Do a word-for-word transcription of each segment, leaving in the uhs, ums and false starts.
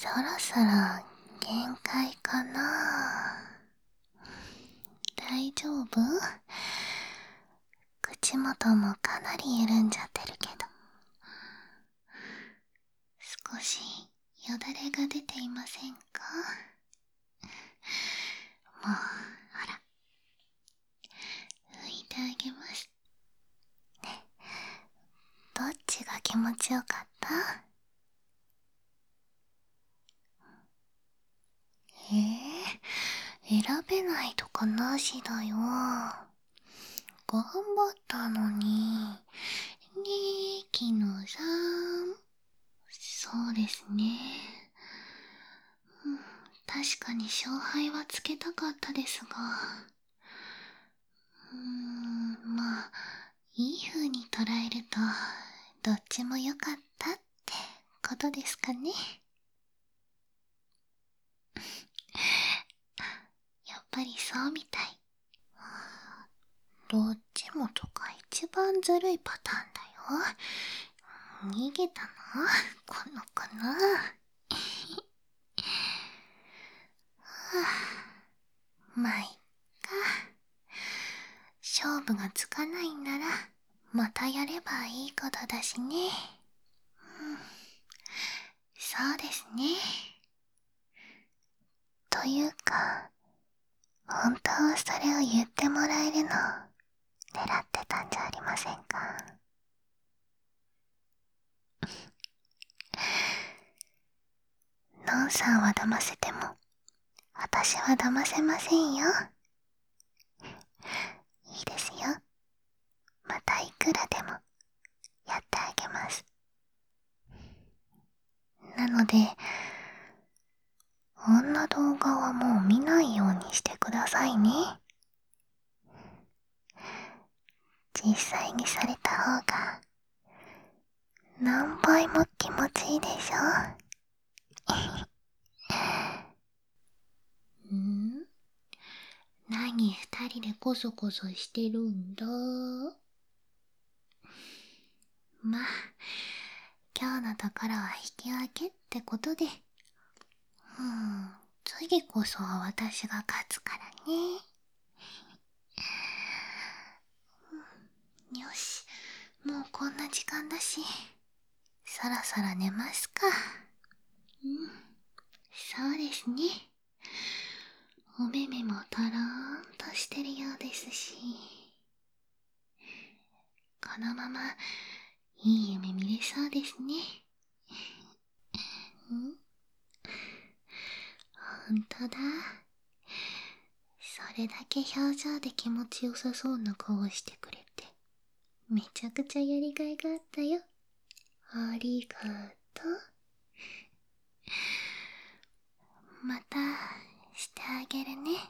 そろそろ限界かな。大丈夫？口元もかなり緩んじゃってるけど、少しよだれが出ていませんか？もう、ほら、拭いてあげます。ね、どっちが気持ちよかった？えー、選べないとかなしだよ。頑張ったのに。ねえ、キノさん。そうですね。うん、確かに勝敗はつけたかったですが。うーん、まあ、いい風に捉えると、どっちも良かったってことですかね。やっぱりそうみたい。どっちもとか一番ずるいパターンだよ。逃げたのこの子な。はあ、まあいっか。勝負がつかないんならまたやればいいことだしね。うん、そうですね。というか、本当はそれを言ってもらえるの狙ってたんじゃありませんか。ノンさんは騙せても私は騙せませんよ。いいですよ。またいくらでもやってあげます。なので、こんな動画はもう見ないようにしてくださいね。実際にされた方が何倍も気持ちいいでしょ。ん？何二人でコソコソしてるんだ。まあ、今日のところは引き分けってことで。うん、次こそは私が勝つからね。よし、もうこんな時間だし、そろそろ寝ますか。うん、そうですね。お目目もとろーんとしてるようですし、このままいい夢見れそうですね。ん？ほんとだ。それだけ表情で気持ちよさそうな顔してくれて、めちゃくちゃやりがいがあったよ。ありがとう。またしてあげるね。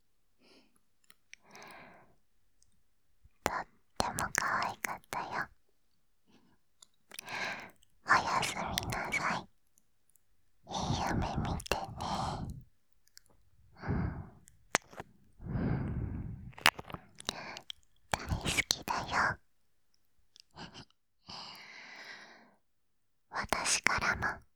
とっても可愛かったよ。おやすみなさい。いい夢見てね。大好きだよ。私からも